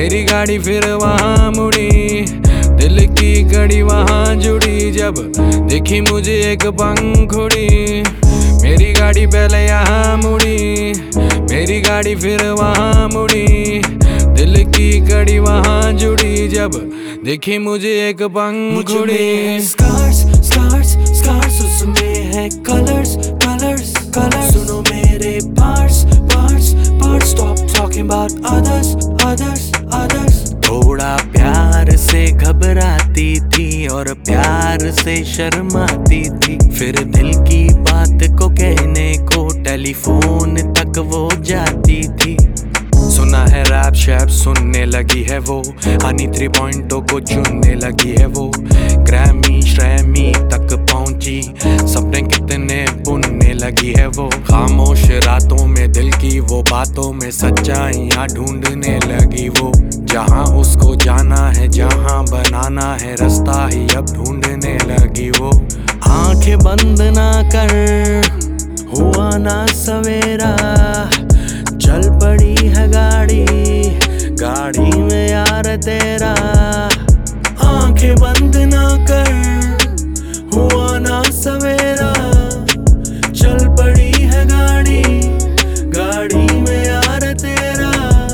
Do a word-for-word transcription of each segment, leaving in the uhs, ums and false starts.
मेरी गाड़ी फिर वहाँ मुड़ी, दिल की कड़ी वहाँ जुड़ी जब देखी मुझे एक पंखुड़ी। मेरी गाड़ी पहले यहाँ मुड़ी, मेरी गाड़ी फिर वहाँ मुड़ी, दिल की कड़ी वहाँ जुड़ी जब देखी मुझे एक पंखुड़ी। स्कार्स स्कार्स स्कार्स उसमें है कलर्स कलर्स कलर्स। सुनो मेरे parts parts parts, stop talking about others others others. थोड़ा प्यार से घबराती थी और प्यार से शर्माती थी, फिर दिल की बात को कहने को टेलीफोन तक वो जाती थी। सुना है रैप शैप सुनने लगी है वो, हनी थ्री पॉइंटों को चुनने लगी है वो, ग्रैमी श्रैमी तक पहुंची, सपने कितने बुनने लगी है वो। खामोश रातों में दिल की वो बातों में सच्चाइयां ढूंढने लगी वो। जहां उसको जाना है, जहां बनाना है रास्ता ही अब ढूंढने लगी वो। आंखें बंद ना कर, हुआ ना सवेरा, चल पड़ी है गाड़ी गाड़ी में यार तेरा। आंखें बंद ना कर, हुआ ना सवेरा, चल पड़ी है गाड़ी गाड़ी में यार तेरा।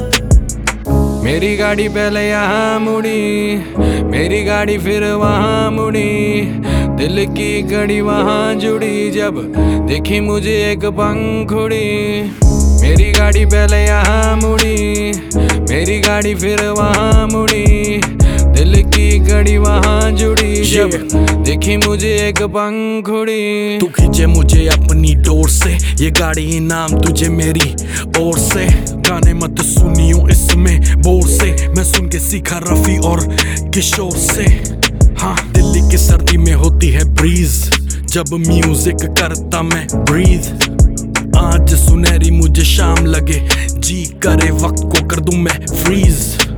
मेरी गाड़ी पहले यहाँ मुड़ी, मेरी गाड़ी फिर वहाँ मुड़ी, दिल की कड़ी वहाँ जुड़ी जब देखी मुझे एक पंखुड़ी। मेरी गाड़ी पहले यहाँ मुड़ी, मेरी गाड़ी फिर वहाँ मुड़ी, दिल की कड़ी वहाँ जुड़ी जब देखी मुझे एक पंखुड़ी। तू खींचे मुझे अपनी डोर से, ये गाड़ी इनाम तुझे मेरी ओर से। गाने मत सुनियो इसमें बोर से, मैं सुन के सीखा रफी और किशोर से। हाँ, दिल्ली की सर्दी में होती है ब्रीज, जब म्यूजिक करता मैं ब्रीथ। आज सुनहरी मुझे शाम लगे, जी करे वक्त को कर दूं मैं फ्रीज।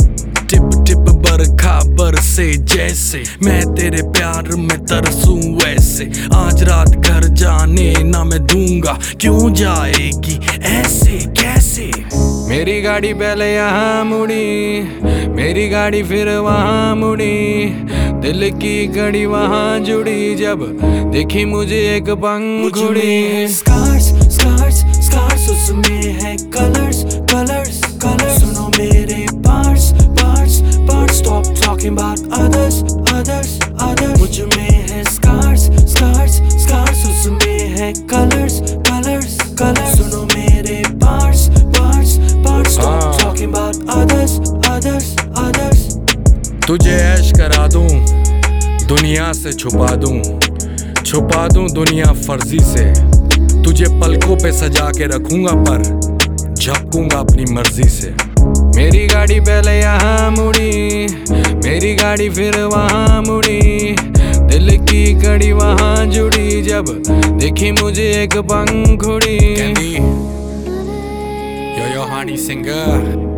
टिप टिप बरखा बरसे जैसे, मैं तेरे प्यार में तरसूं वैसे। आज रात घर जाने ना मैं दूंगा, क्यों जाएगी ऐसे कैसे। मेरी गाड़ी पहले यहाँ मुड़ी, मेरी गाड़ी फिर वहाँ मुड़ी, दिल की कड़ी वहाँ जुड़ी जब देखी मुझे एक पंखुड़ी। स्कार्स स्कार्स स्कार्स उसमें है कलर्स कलर्स कलर्स। सुनो मेरे parts parts parts, stop talking about others others others. मुझ में है स्कार्स स्कार्स स्कार्स उसमें है कलर्स कलर्स कलर्स। सुनो मेरे parts parts parts, stop talking about others others others. तुझे ऐश करा दूं, दुनिया से छुपा दूं, छुपा दूं दुनिया फर्जी से। तुझे पलकों पे सजा के रखूंगा पर झपकूंगा अपनी मर्जी से। मेरी गाड़ी पहले यहाँ मुड़ी, मेरी गाड़ी फिर वहाँ मुड़ी, दिल की कड़ी वहाँ जुड़ी जब देखी मुझे एक पंखुड़ी। यो यो हनी सिंगर।